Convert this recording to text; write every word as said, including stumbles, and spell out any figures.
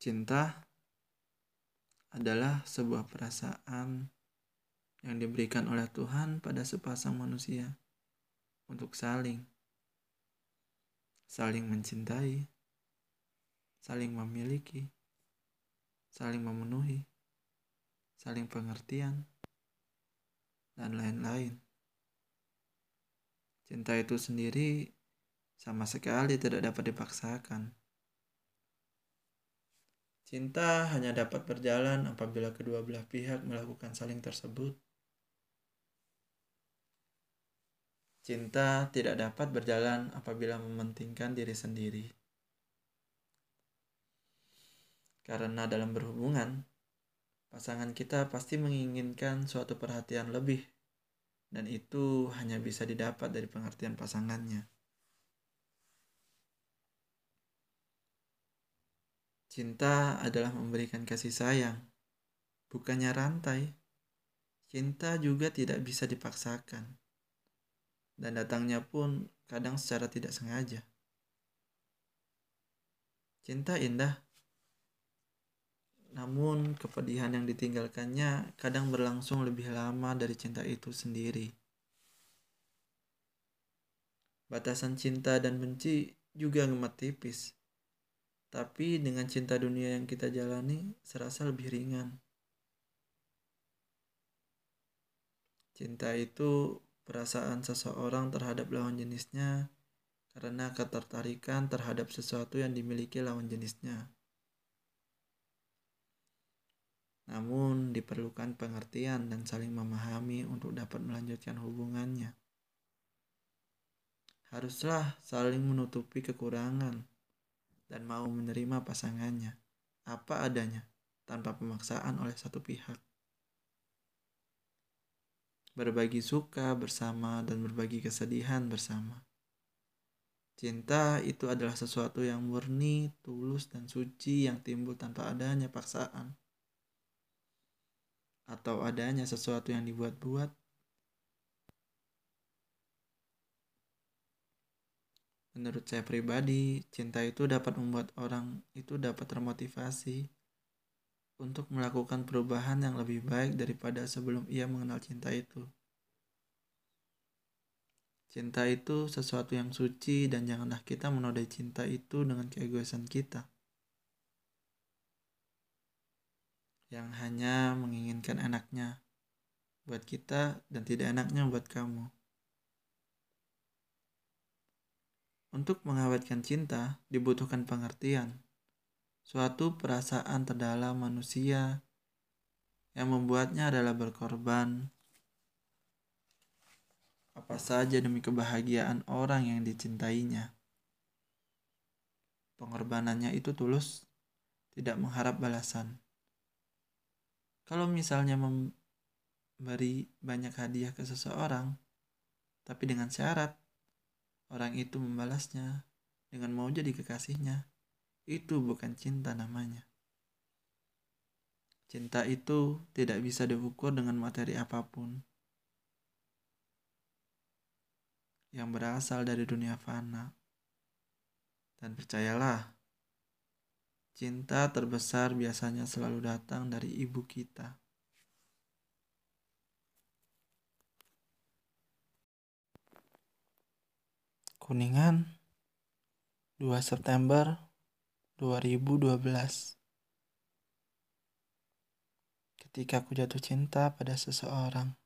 Cinta adalah sebuah perasaan yang diberikan oleh Tuhan pada sepasang manusia untuk saling, saling mencintai, saling memiliki, saling memenuhi, saling pengertian, dan lain-lain. Cinta itu sendiri sama sekali tidak dapat dipaksakan. Cinta hanya dapat berjalan apabila kedua belah pihak melakukan saling tersebut. Cinta tidak dapat berjalan apabila mementingkan diri sendiri. Karena dalam berhubungan, pasangan kita pasti menginginkan suatu perhatian lebih, dan itu hanya bisa didapat dari pengertian pasangannya. Cinta adalah memberikan kasih sayang, bukannya rantai. Cinta juga tidak bisa dipaksakan, dan datangnya pun kadang secara tidak sengaja. Cinta indah, namun kepedihan yang ditinggalkannya kadang berlangsung lebih lama dari cinta itu sendiri. Batasan cinta dan benci juga amat tipis. Tapi dengan cinta dunia yang kita jalani, serasa lebih ringan. Cinta itu perasaan seseorang terhadap lawan jenisnya karena ketertarikan terhadap sesuatu yang dimiliki lawan jenisnya. Namun diperlukan pengertian dan saling memahami untuk dapat melanjutkan hubungannya. Haruslah saling menutupi kekurangan dan mau menerima pasangannya apa adanya tanpa pemaksaan oleh satu pihak. Berbagi suka bersama dan berbagi kesedihan bersama. Cinta itu adalah sesuatu yang murni, tulus, dan suci yang timbul tanpa adanya paksaan atau adanya sesuatu yang dibuat-buat. Menurut saya pribadi, cinta itu dapat membuat orang itu dapat termotivasi untuk melakukan perubahan yang lebih baik daripada sebelum ia mengenal cinta itu. Cinta itu sesuatu yang suci dan janganlah kita menodai cinta itu dengan keegoisan kita yang hanya menginginkan enaknya buat kita dan tidak enaknya buat kamu. Untuk mengawetkan cinta dibutuhkan pengertian, suatu perasaan terdalam manusia yang membuatnya adalah berkorban apa saja demi kebahagiaan orang yang dicintainya. Pengorbanannya itu tulus, tidak mengharap balasan. Kalau misalnya memberi banyak hadiah ke seseorang, tapi dengan syarat orang itu membalasnya dengan mau jadi kekasihnya, itu bukan cinta namanya. Cinta itu tidak bisa diukur dengan materi apapun yang berasal dari dunia fana. Dan percayalah, cinta terbesar biasanya selalu datang dari ibu kita. Kuningan, dua September dua ribu dua belas. Ketika aku jatuh cinta pada seseorang.